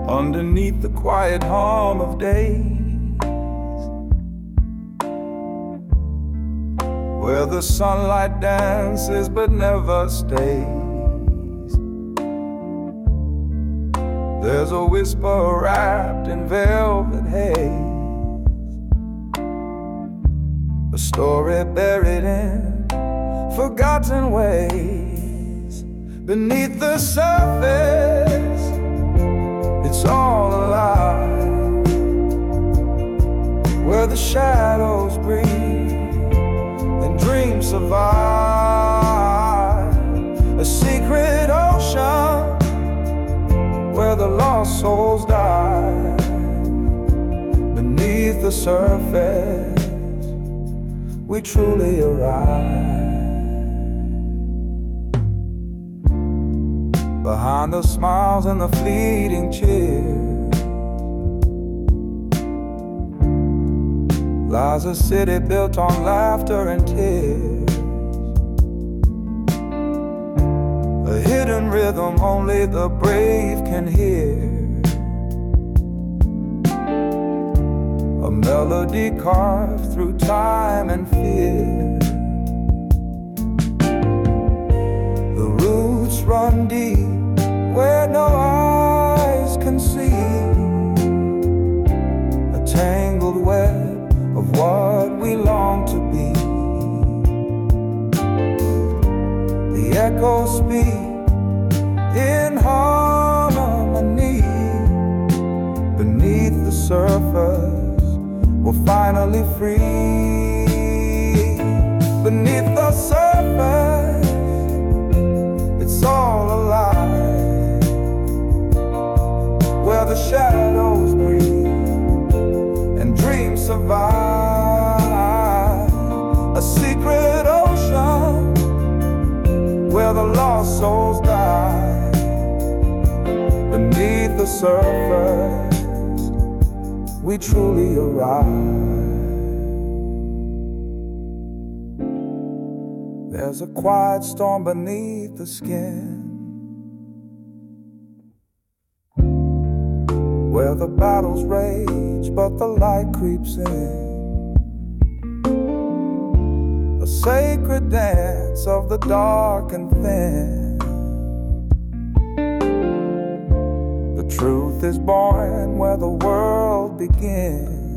underneath the quiet hum of days, where the sunlight dances but never stays. There's a whisper wrapped in velvet haze, a story buried in forgotten ways. Beneath the surface, it's all alive, where the shadows breathe and dreams survive. A secret ocean where the lost souls die. Beneath the surface, we truly arrive. Behind the smiles and the fleeting cheers lies a city built on laughter and tears, a hidden rhythm only the brave can hear, a melody carved through time and fear. The roots run deep where no eyes can see, a tangled web of what we long to be. The echoes speak in harmony. Beneath the surface, we're finally free. Beneath the surface, it's all alive, where the shadows breathe and dreams survive. A secret ocean where the lost souls die. Beneath the surface, we truly arrive. There's a quiet storm beneath the skin, where the battles rage but the light creeps in, a sacred dance of the dark and thin. The truth is born where the world begins.